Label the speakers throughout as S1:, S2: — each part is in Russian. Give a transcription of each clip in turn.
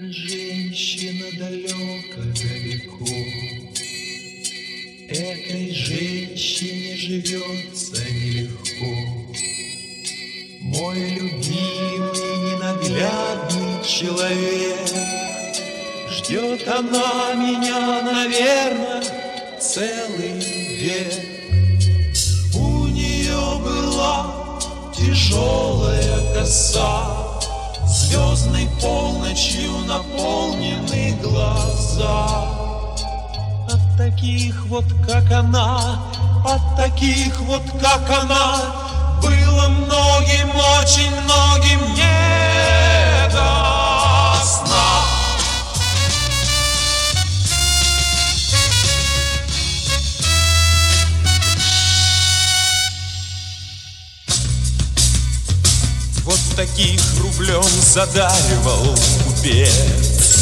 S1: женщина далеко-далеко. Этой женщине живется нелегко. Мой любимый ненаглядный человек, ждет она меня, наверное, целый век. У нее была тяжелая коса, звездной полночью наполнены глаза. От таких вот, как она, от таких вот, как она, было многим, очень многим не до сна. Вот таких рублем задаривал купец,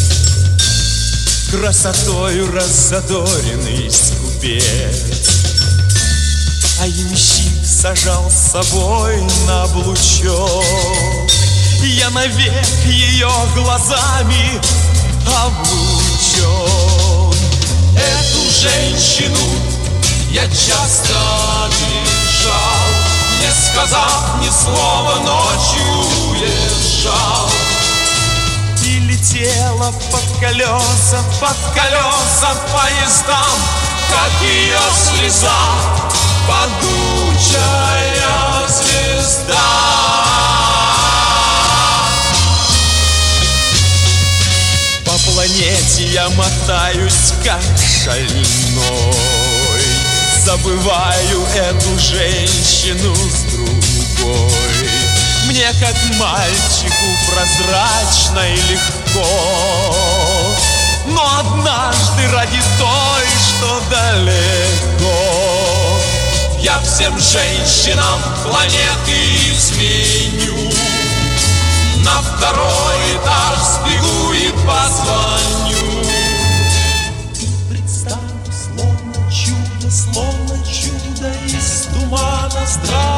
S1: красотою раззадоренный скупец. А ямщик сажал с собой на облучок, я навек ее глазами облучен. Эту женщину я часто обижал, не сказав ни слова, ночью уезжал. И летела под колеса поездам, как ее слеза, падучая звезда. По планете я мотаюсь, как шальной, забываю эту женщину с другой. Мне, как мальчику, прозрачно и легко, но однажды ради той, что далеко, я всем женщинам планеты изменю. На второй этаж сбегу и позвоню. Представь, словно чудо из тумана здравия.